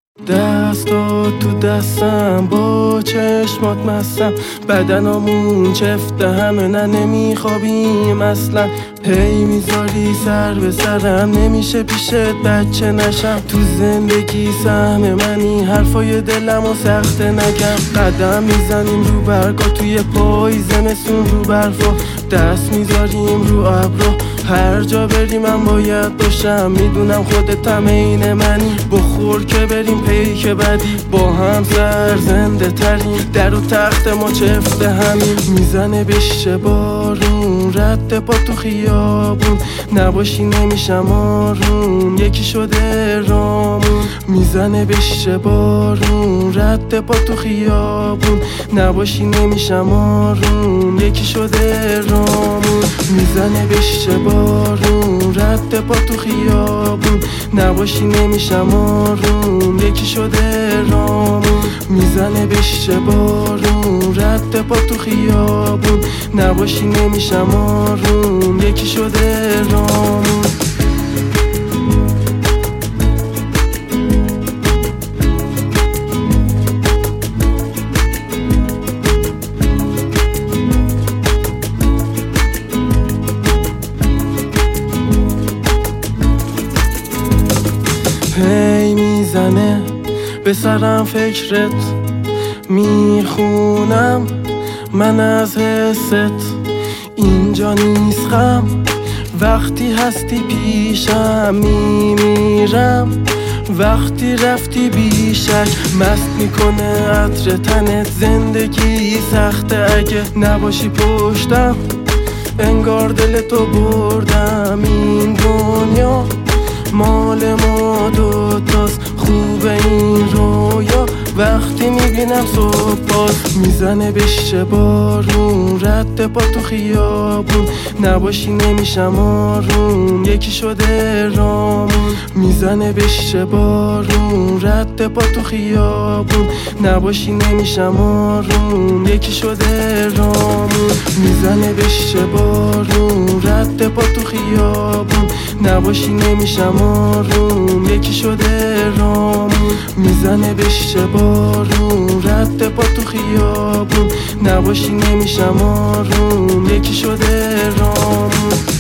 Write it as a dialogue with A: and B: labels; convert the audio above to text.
A: دستا تو دستم با چشمات مستم، بدنامون چفته همه نه نمیخوابیم اصلا. هی میذاری سر به سرم، نمیشه پیشت بچه نشم. تو زندگی سهم منی، حرفای دلم و سخته نگم. قدم میزنیم رو برگا توی پاییزمستون، رو برفا دست میذاریم رو ابرو. هر جا بریم من باید باشم، میدونم خودت هم عین منی. بخور که بریم پیک بدی، با هم زنده تریم. در و تخت ما چفته همین، میزنه بشه بارون. رد پا تو خیابون نباشی نمیشم آروم، یکی شده رامون. میزنه بشه بارون، رد پا تو خیابون نباشی نمیشم آروم، یکی شده رامون. میزنه بشه بارون، رد پا تو خیابون نباشی نمیشم آروم، یکی شده رامون. میزنه بشه بارون، رد پا تو خیابون نباشی نمیشم آروم، یکی شده رامون. هی میزنه به سرم فکرت، میخونم من از حست. اینجا نیست غم وقتی هستی پیشم، میمیرم وقتی رفتی بیشک. مست میکنه عطر تنت، زندگی سخته اگه نباشی پشتم. انگار دل تو بردم، این دنیا مال ما دوتاست. خوبه این رویا وقتی میبینم صبح باز. میزنه بشه بارون، رد پا تو خیابون نباشی نمیشم آروم، یکی شده رامون. میزنه بشه بارون، رد پا تو خیابون نباشی نمیشم آروم، یکی شده رامون. میزنه بشه بارون، رد پا تو خیابون نباشی نمیشم آروم، یکی شده رامون. میزنه بشه بارون، رد پا تو خیابون نباشی نمیشم آروم، یکی شده رامون.